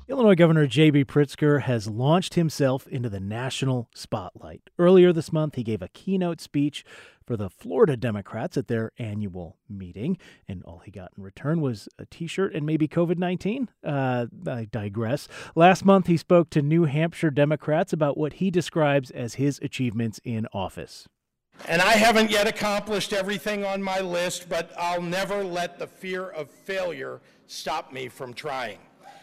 Illinois Governor J.B. Pritzker has launched himself into the national spotlight. Earlier this month, he gave a keynote speech for the Florida Democrats at their annual meeting, and all he got in return was a T-shirt and maybe COVID-19. I digress. Last month, he spoke to New Hampshire Democrats about what he describes as his achievements in office. And I haven't yet accomplished everything on my list, but I'll never let the fear of failure stop me from trying.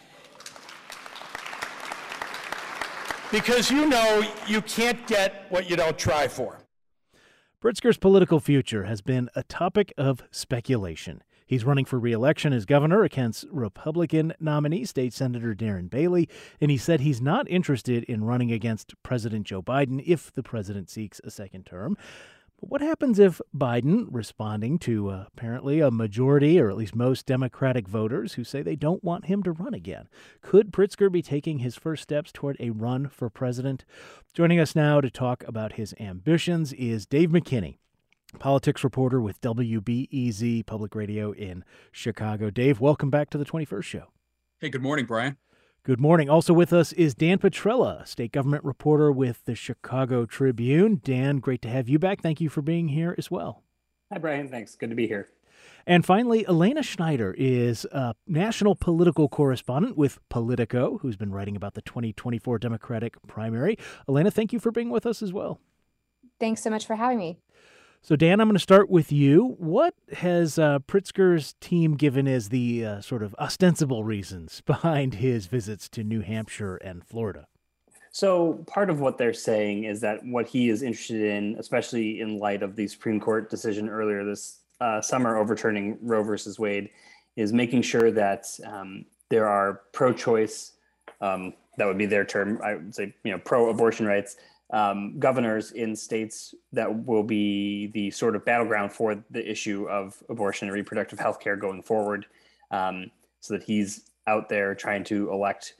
Because you can't get what you don't try for. Pritzker's political future has been a topic of speculation. He's running for re-election as governor against Republican nominee, State Senator Darren Bailey, and he said he's not interested in running against President Joe Biden if the president seeks a second term. But what happens if Biden, responding to apparently a majority, or at least most Democratic voters who say they don't want him to run again? Could Pritzker be taking his first steps toward a run for president? Joining us now to talk about his ambitions is Dave McKinney, politics reporter with WBEZ Public Radio in Chicago. Dave, welcome back to the 21st Show. Hey, good morning, Brian. Good morning. Also with us is Dan Petrella, state government reporter with the Chicago Tribune. Dan, great to have you back. Thank you for being here as well. Hi, Brian. Thanks. Good to be here. And finally, Elena Schneider is a national political correspondent with Politico, who's been writing about the 2024 Democratic primary. Elena, thank you for being with us as well. Thanks so much for having me. So, Dan, I'm going to start with you. What has Pritzker's team given as the sort of ostensible reasons behind his visits to New Hampshire and Florida? So part of what they're saying is that what he is interested in, especially in light of the Supreme Court decision earlier this summer overturning Roe versus Wade, is making sure that there are pro-choice, that would be their term, I would say, pro-abortion rights, governors in states that will be the sort of battleground for the issue of abortion and reproductive health care going forward, so that he's out there trying to elect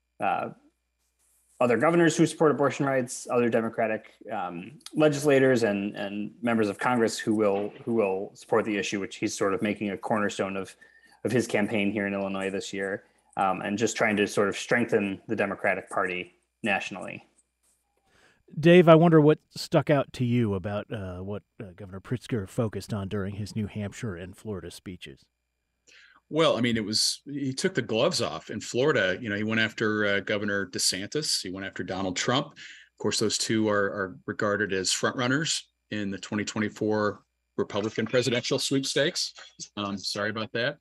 other governors who support abortion rights, other Democratic legislators and members of Congress who will support the issue, which he's sort of making a cornerstone of his campaign here in Illinois this year, and just trying to sort of strengthen the Democratic Party nationally. Dave, I wonder what stuck out to you about what Governor Pritzker focused on during his New Hampshire and Florida speeches. Well, I mean, he took the gloves off in Florida. He went after Governor DeSantis. He went after Donald Trump. Of course, those two are regarded as frontrunners in the 2024 Republican presidential sweepstakes. Sorry about that.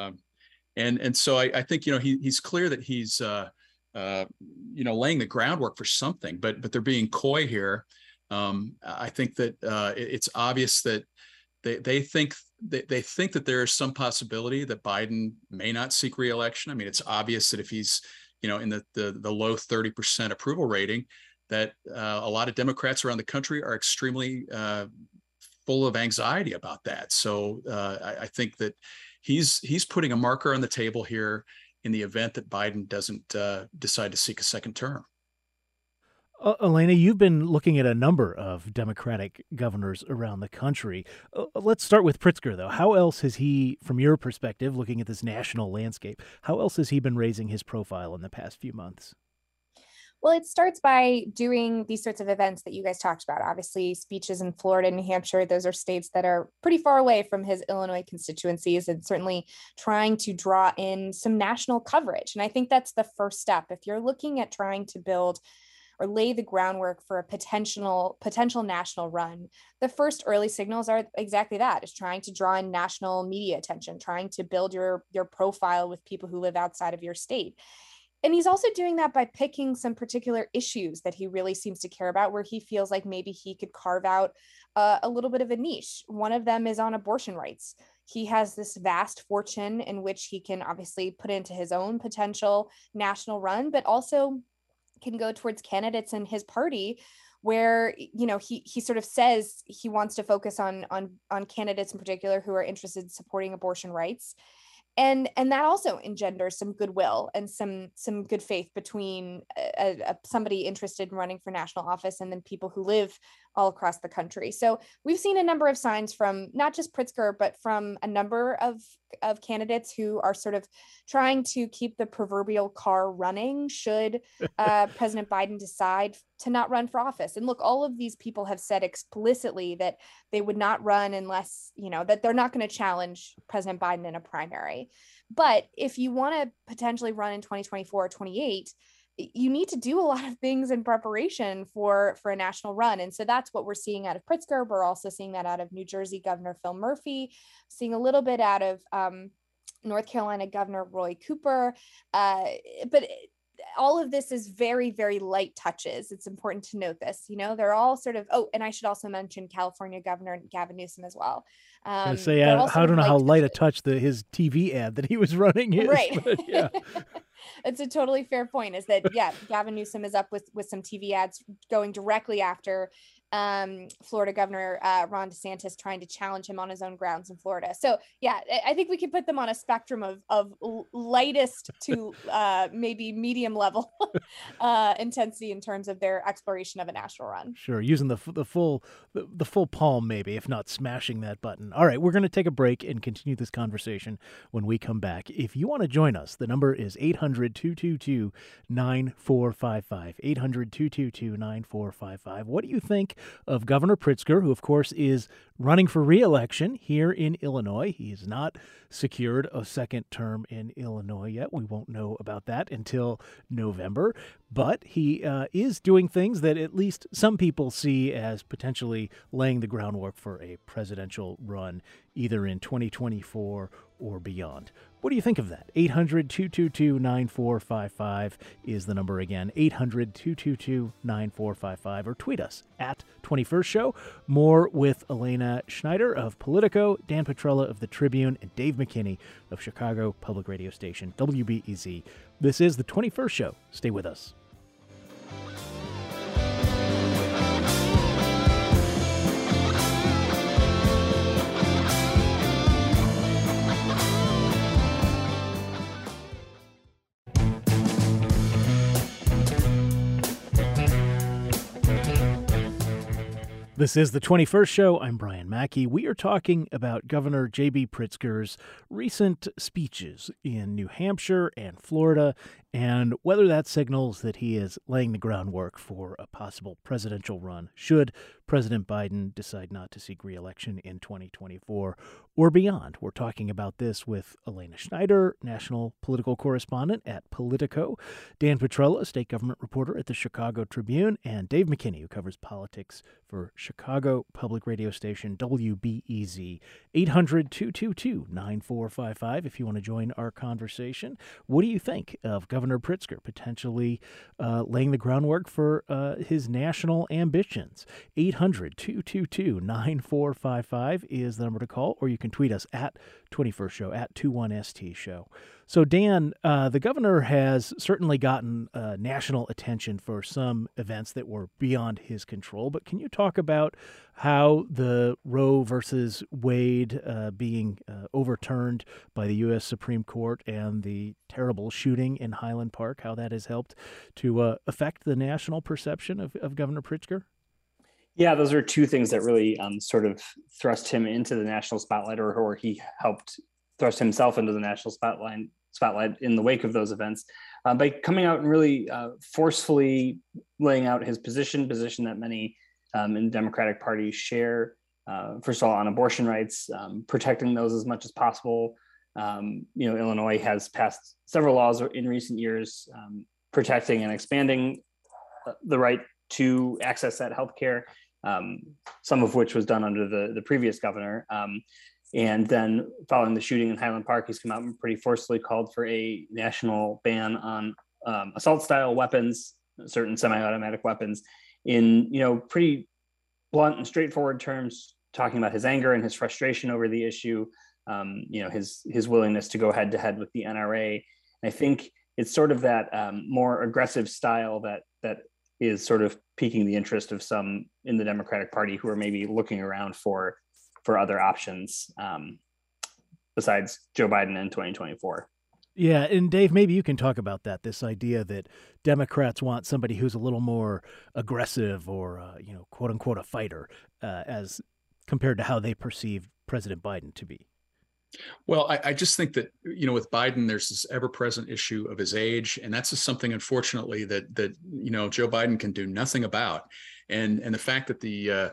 And so I think, he's clear that he's, laying the groundwork for something, but they're being coy here. I think that it's obvious that they think that there is some possibility that Biden may not seek re-election. I mean, it's obvious that if he's, in the low 30% approval rating, that a lot of Democrats around the country are extremely full of anxiety about that. So I think that he's putting a marker on the table here in the event that Biden doesn't decide to seek a second term. Elena, you've been looking at a number of Democratic governors around the country. Let's start with Pritzker, though. How else has he, from your perspective, looking at this national landscape, how else has he been raising his profile in the past few months? Well, it starts by doing these sorts of events that you guys talked about. Obviously, speeches in Florida and New Hampshire, those are states that are pretty far away from his Illinois constituencies, and certainly trying to draw in some national coverage. And I think that's the first step. If you're looking at trying to build or lay the groundwork for a potential national run, the first early signals are exactly that, is trying to draw in national media attention, trying to build your profile with people who live outside of your state. And he's also doing that by picking some particular issues that he really seems to care about, where he feels like maybe he could carve out a little bit of a niche. One of them is on abortion rights. He has this vast fortune in which he can obviously put into his own potential national run, but also can go towards candidates in his party where, he sort of says he wants to focus on candidates in particular who are interested in supporting abortion rights. And that also engenders some goodwill and some good faith between somebody interested in running for national office and then people who live all across the country. So we've seen a number of signs from not just Pritzker, but from a number of candidates who are sort of trying to keep the proverbial car running should President Biden decide to not run for office. And look, all of these people have said explicitly that they would not run unless, that they're not going to challenge President Biden in a primary. But if you want to potentially run in 2024 or 28, you need to do a lot of things in preparation for a national run. And so that's what we're seeing out of Pritzker. We're also seeing that out of New Jersey Governor Phil Murphy, seeing a little bit out of North Carolina Governor Roy Cooper. But all of this is very, very light touches. It's important to note this, they're all sort of, and I should also mention California Governor Gavin Newsom as well. I don't know how light a touch his TV ad that he was running is. Right. But yeah. It's a totally fair point, is that, Gavin Newsom is up with some TV ads going directly after Florida Governor Ron DeSantis trying to challenge him on his own grounds in Florida. So I think we could put them on a spectrum of lightest to maybe medium level intensity in terms of their exploration of a national run. Sure, using the full palm maybe, if not smashing that button. All right, we're going to take a break and continue this conversation when we come back. If you want to join us, the number is 800-222-9455. 800-222-9455. What do you think of Governor Pritzker, who, of course, is running for re-election here in Illinois? He has not secured a second term in Illinois yet. We won't know about that until November. But he is doing things that at least some people see as potentially laying the groundwork for a presidential run, either in 2024 or beyond. What do you think of that? 800-222-9455 is the number again. 800-222-9455, or tweet us at 21st Show. More with Elena Schneider of Politico, Dan Petrella of The Tribune, and Dave McKinney of Chicago Public Radio Station WBEZ. This is the 21st Show. Stay with us. This is the 21st Show. I'm Brian Mackey. We are talking about Governor J.B. Pritzker's recent speeches in New Hampshire and Florida, and whether that signals that he is laying the groundwork for a possible presidential run should President Biden decide not to seek re-election in 2024 or beyond. We're talking about this with Elena Schneider, national political correspondent at Politico, Dan Petrella, state government reporter at the Chicago Tribune, and Dave McKinney, who covers politics for Chicago Public Radio Station WBEZ. 800-222-9455 if you want to join our conversation. What do you think of Governor Pritzker potentially laying the groundwork for his national ambitions? 800-222-9455 is the number to call, or you can tweet us at 21st Show, at 21ST Show. So, Dan, the governor has certainly gotten national attention for some events that were beyond his control, but can you talk about how the Roe versus Wade being overturned by the U.S. Supreme Court and the terrible shooting in Highland Park, how that has helped to affect the national perception of Governor Pritzker? Yeah, those are two things that really sort of thrust him into the national spotlight, or he helped thrust himself into the national spotlight in the wake of those events, by coming out and really forcefully laying out his position that many in the Democratic Party share. First of all, on abortion rights, protecting those as much as possible. Illinois has passed several laws in recent years protecting and expanding the right to access that healthcare, some of which was done under the previous governor. And then following the shooting in Highland Park, he's come out and pretty forcefully called for a national ban on assault-style weapons, certain semi-automatic weapons, in pretty blunt and straightforward terms, talking about his anger and his frustration over the issue, his willingness to go head-to-head with the NRA. And I think it's sort of that more aggressive style that is sort of piquing the interest of some in the Democratic Party who are maybe looking around for other options besides Joe Biden in 2024. Yeah, and Dave, maybe you can talk about that, this idea that Democrats want somebody who's a little more aggressive or, quote unquote, a fighter, as compared to how they perceive President Biden to be. Well, I just think that, with Biden, there's this ever-present issue of his age, and that's just something, unfortunately, that Joe Biden can do nothing about. And the fact that the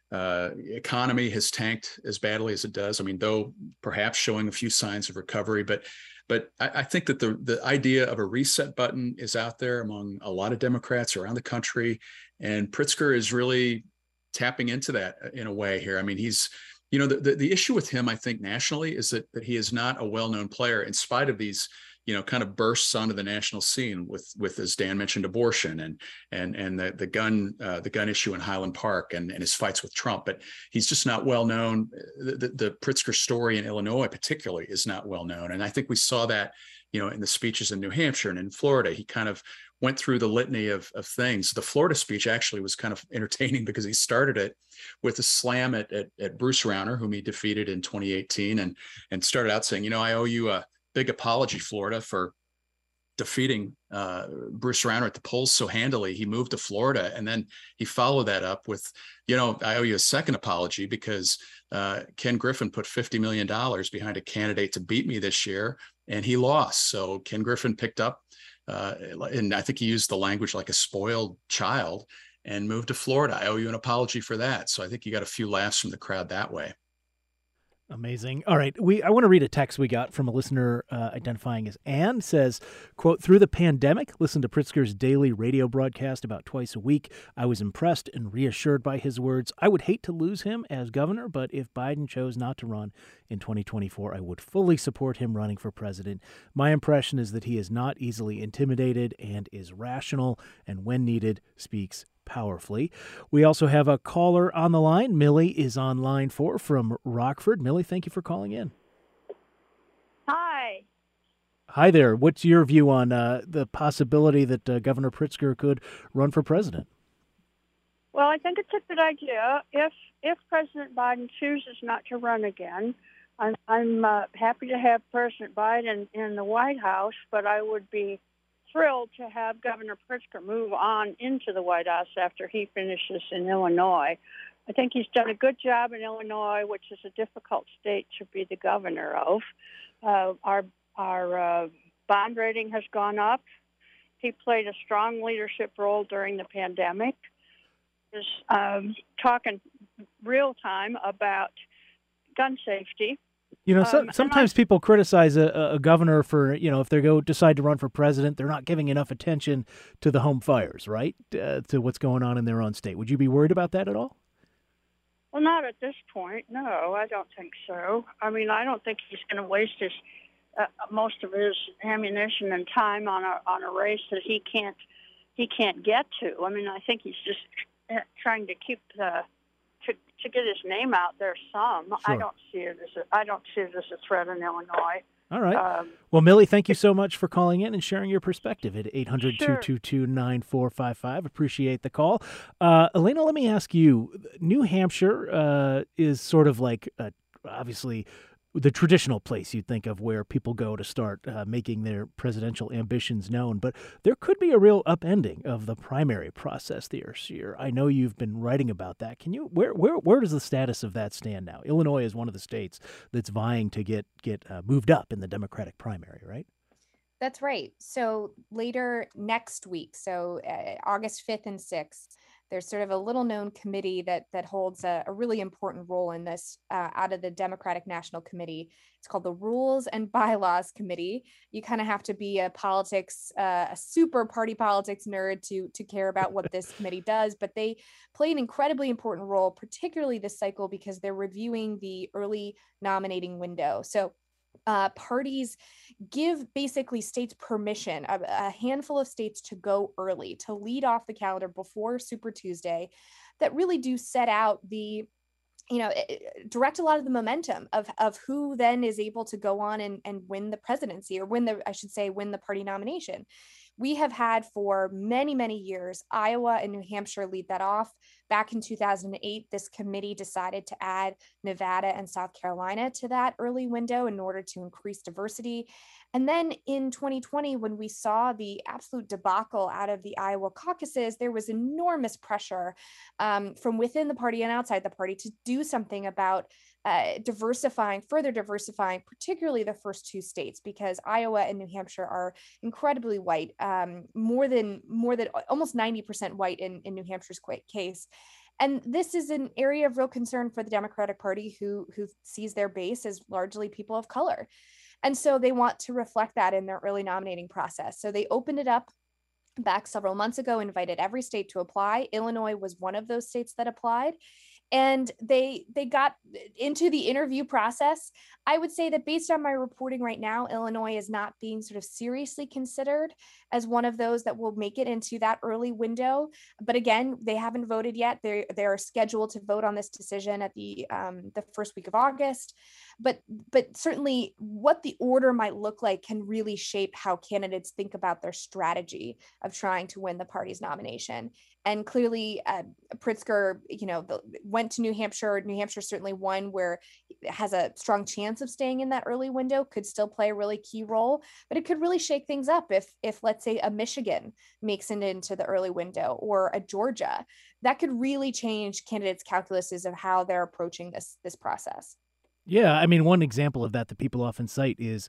economy has tanked as badly as it does, I mean, though perhaps showing a few signs of recovery, but I think that the idea of a reset button is out there among a lot of Democrats around the country, and Pritzker is really tapping into that in a way here. I mean, he's, the issue with him, I think, nationally is that he is not a well-known player in spite of these, kind of bursts onto the national scene with, as Dan mentioned, abortion and the gun issue in Highland Park and his fights with Trump. But he's just not well known. The Pritzker story in Illinois, particularly, is not well known. And I think we saw that, in the speeches in New Hampshire and in Florida. He kind of went through the litany of things. The Florida speech actually was kind of entertaining because he started it with a slam at Bruce Rauner, whom he defeated in 2018, and started out saying, I owe you a big apology, Florida, for defeating Bruce Rauner at the polls so handily. He moved to Florida, and then he followed that up with, I owe you a second apology because Ken Griffin put $50 million behind a candidate to beat me this year, and he lost. So Ken Griffin picked up, and I think he used the language like a spoiled child, and moved to Florida. I owe you an apology for that. So I think you got a few laughs from the crowd that way. Amazing. All right. I want to read a text we got from a listener identifying as Ann. Says, quote, "Through the pandemic, listen to Pritzker's daily radio broadcast about twice a week. I was impressed and reassured by his words. I would hate to lose him as governor, but if Biden chose not to run in 2024, I would fully support him running for president. My impression is that he is not easily intimidated and is rational, and when needed, speaks powerfully." We also have a caller on the line. Millie is on line 4 from Rockford. Millie, thank you for calling in. Hi. Hi there. What's your view on the possibility that Governor Pritzker could run for president? Well, I think it's a good idea. If President Biden chooses not to run again, I'm happy to have President Biden in the White House, but I would be thrilled to have Governor Pritzker move on into the White House after he finishes in Illinois. I think he's done a good job in Illinois, which is a difficult state to be the governor of. Our bond rating has gone up. He played a strong leadership role during the pandemic. He's talking real time about gun safety. Sometimes people criticize a governor for, if they decide to run for president, they're not giving enough attention to the home fires, right? To what's going on in their own state. Would you be worried about that at all? Well, not at this point. No, I don't think so. I mean, I don't think he's going to waste most of his ammunition and time on a race that he can't get to. I mean, I think he's just trying to keep to get his name out there some. Sure. I don't see it as a threat in Illinois. All right. Well, Millie, thank you so much for calling in and sharing your perspective at 800-222-9455. Appreciate the call. Elena, let me ask you, New Hampshire is sort of like, obviously, the traditional place you'd think of where people go to start making their presidential ambitions known. But there could be a real upending of the primary process this year. I know you've been writing about that. Can you where does the status of that stand now? Illinois is one of the states that's vying to get moved up in the Democratic primary, right? That's right. So later next week, so August 5th and 6th, there's sort of a little known committee that holds a really important role in this out of the Democratic National Committee. It's called the Rules and Bylaws Committee. You kind of have to be a super party politics nerd to care about what this committee does, but they play an incredibly important role, particularly this cycle, because they're reviewing the early nominating window. So parties give basically states permission, a handful of states, to go early, to lead off the calendar before Super Tuesday, that really do set out direct a lot of the momentum of who then is able to go on and win the presidency, or win the party nomination. we have had for many, many years, Iowa and New Hampshire lead that off. Back in 2008, this committee decided to add Nevada and South Carolina to that early window in order to increase diversity. And then in 2020, when we saw the absolute debacle out of the Iowa caucuses, there was enormous pressure from within the party and outside the party to do something about further diversifying, particularly the first two states, because Iowa and New Hampshire are incredibly white, more than almost 90% white in New Hampshire's case. And this is an area of real concern for the Democratic Party, who sees their base as largely people of color. And so they want to reflect that in their early nominating process. So they opened it up back several months ago, invited every state to apply. Illinois was one of those states that applied. And they got into the interview process. I would say that based on my reporting right now, Illinois is not being sort of seriously considered as one of those that will make it into that early window. But again, they haven't voted yet. They are scheduled to vote on this decision at the first week of August. But certainly what the order might look like can really shape how candidates think about their strategy of trying to win the party's nomination. And clearly, Pritzker, went to New Hampshire. New Hampshire certainly one where it has a strong chance of staying in that early window, could still play a really key role, but it could really shake things up if let's say a Michigan makes it into the early window, or a Georgia. That could really change candidates' calculuses of how they're approaching this process. Yeah, I mean, one example of that people often cite is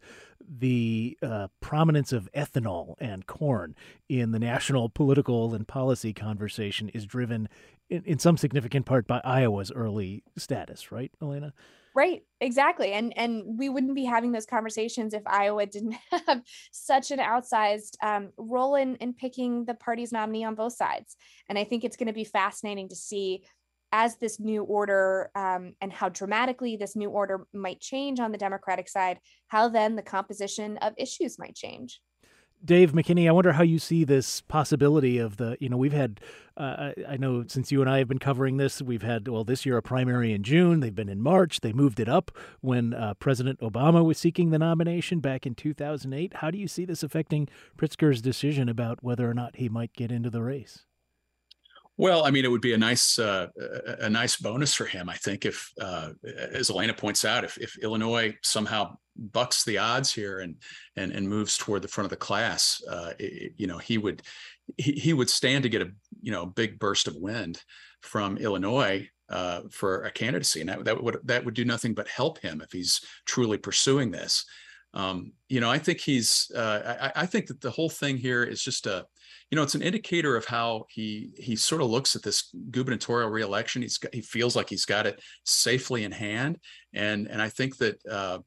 the prominence of ethanol and corn in the national political and policy conversation is driven in some significant part by Iowa's early status, right, Elena? Right, exactly. And we wouldn't be having those conversations if Iowa didn't have such an outsized role in picking the party's nominee on both sides. And I think it's going to be fascinating to see, as this new order and how dramatically this new order might change on the Democratic side, how then the composition of issues might change. Dave McKinney, I wonder how you see this possibility of we've had, I know since you and I have been covering this, we've had, this year a primary in June. They've been in March. They moved it up when President Obama was seeking the nomination back in 2008. How do you see this affecting Pritzker's decision about whether or not he might get into the race? Well, I mean, it would be a nice bonus for him, I think, if, as Elena points out, if Illinois somehow bucks the odds here and moves toward the front of the class, he would stand to get a big burst of wind from Illinois for a candidacy, and that would do nothing but help him if he's truly pursuing this. I think I think that the whole thing here is just it's an indicator of how he sort of looks at this gubernatorial reelection. He feels like he's got it safely in hand, and I think that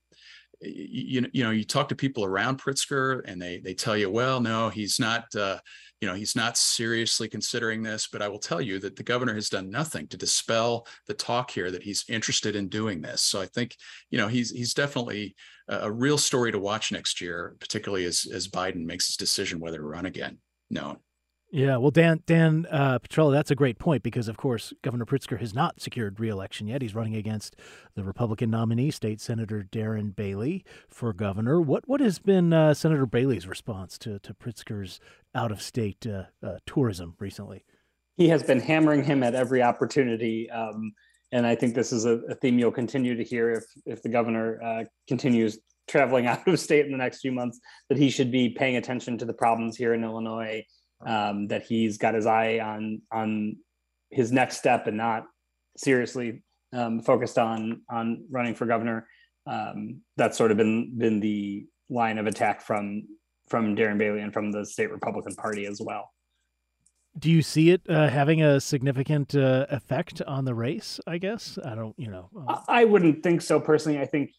you talk to people around Pritzker and they tell you, well, no, he's not. He's not seriously considering this. But I will tell you that the governor has done nothing to dispel the talk here that he's interested in doing this. So I think he's definitely a real story to watch next year, particularly as Biden makes his decision whether to run again. No. Yeah, well, Dan Petrella, that's a great point because, of course, Governor Pritzker has not secured re-election yet. He's running against the Republican nominee, State Senator Darren Bailey, for governor. What has been Senator Bailey's response to Pritzker's out-of-state tourism recently? He has been hammering him at every opportunity, and I think this is a theme you'll continue to hear if the governor continues traveling out of state in the next few months, that he should be paying attention to the problems here in Illinois. That he's got his eye on his next step and not seriously focused on running for governor. That's sort of been the line of attack from Darren Bailey and from the state Republican Party as well. Do you see it having a significant effect on the race? I guess I don't. I wouldn't think so personally. I think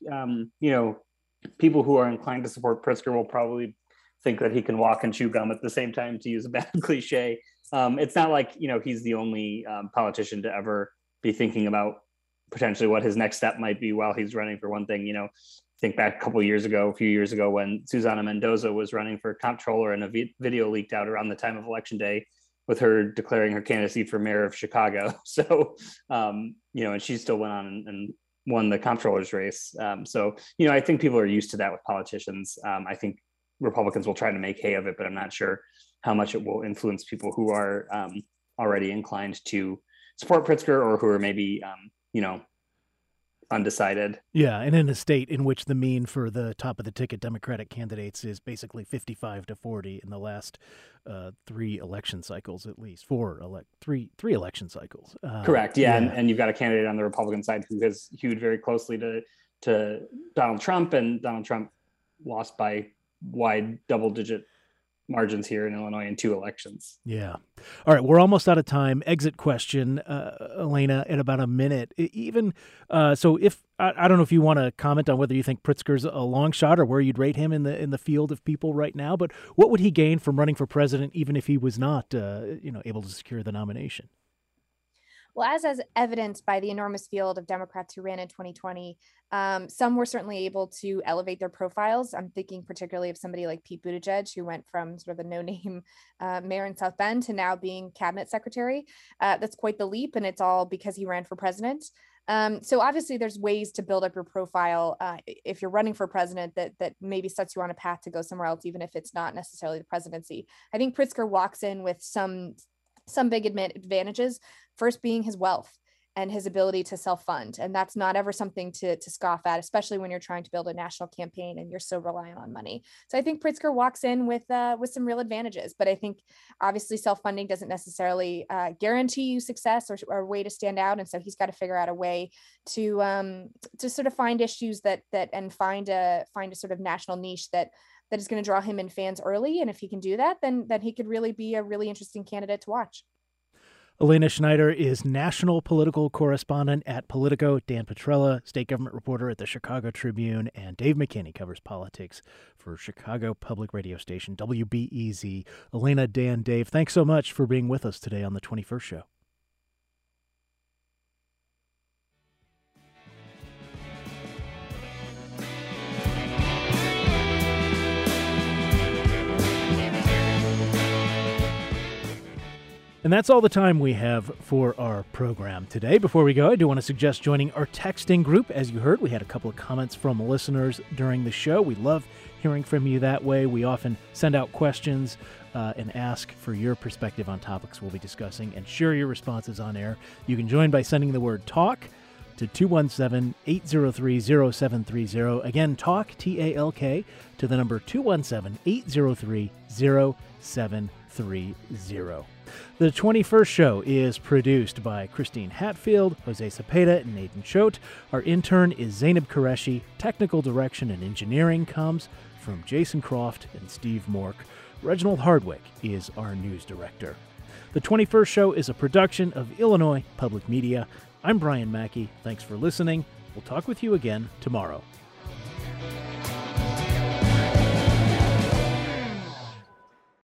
people who are inclined to support Pritzker will probably think that he can walk and chew gum at the same time, to use a bad cliche. It's not like, he's the only politician to ever be thinking about potentially what his next step might be while he's running, for one thing. Think back a few years ago when Susana Mendoza was running for comptroller and a video leaked out around the time of election day with her declaring her candidacy for mayor of Chicago. So, and she still went on and won the comptroller's race. So, I think people are used to that with politicians. I think Republicans will try to make hay of it, but I'm not sure how much it will influence people who are already inclined to support Pritzker or who are maybe, undecided. Yeah, and in a state in which the mean for the top of the ticket Democratic candidates is basically 55-40 in the last 3 election cycles, at least three election cycles. Correct. Yeah. And you've got a candidate on the Republican side who has hewed very closely to Donald Trump, and Donald Trump lost by wide double-digit margins here in Illinois in 2 elections. Yeah. All right. We're almost out of time. Exit question, Elena, in about a minute. So if I don't know if you want to comment on whether you think Pritzker's a long shot or where you'd rate him in the field of people right now, but what would he gain from running for president, even if he was not, able to secure the nomination? Well, as evidenced by the enormous field of Democrats who ran in 2020, some were certainly able to elevate their profiles. I'm thinking particularly of somebody like Pete Buttigieg, who went from sort of a no-name mayor in South Bend to now being cabinet secretary. That's quite the leap, and it's all because he ran for president. So obviously there's ways to build up your profile if you're running for president that maybe sets you on a path to go somewhere else, even if it's not necessarily the presidency. I think Pritzker walks in with some big advantages, first being his wealth and his ability to self-fund. And that's not ever something to scoff at, especially when you're trying to build a national campaign and you're so reliant on money. So I think Pritzker walks in with some real advantages, but I think obviously self-funding doesn't necessarily guarantee you success or a way to stand out. And so he's got to figure out a way to sort of find issues and find a sort of national niche that is going to draw him in fans early. And if he can do that, then he could really be a really interesting candidate to watch. Elena Schneider is national political correspondent at Politico. Dan Petrella, state government reporter at the Chicago Tribune, and Dave McKinney covers politics for Chicago public radio station WBEZ. Elena, Dan, Dave, thanks so much for being with us today on the 21st Show. And that's all the time we have for our program today. Before we go, I do want to suggest joining our texting group. As you heard, we had a couple of comments from listeners during the show. We love hearing from you that way. We often send out questions and ask for your perspective on topics we'll be discussing and share your responses on air. You can join by sending the word TALK to 217-803-0730. Again, TALK, T-A-L-K, to the number 217-803-0730. The 21st Show is produced by Christine Hatfield, Jose Cepeda, and Nathan Choate. Our intern is Zainab Qureshi. Technical direction and engineering comes from Jason Croft and Steve Mork. Reginald Hardwick is our news director. The 21st Show is a production of Illinois Public Media. I'm Brian Mackey. Thanks for listening. We'll talk with you again tomorrow.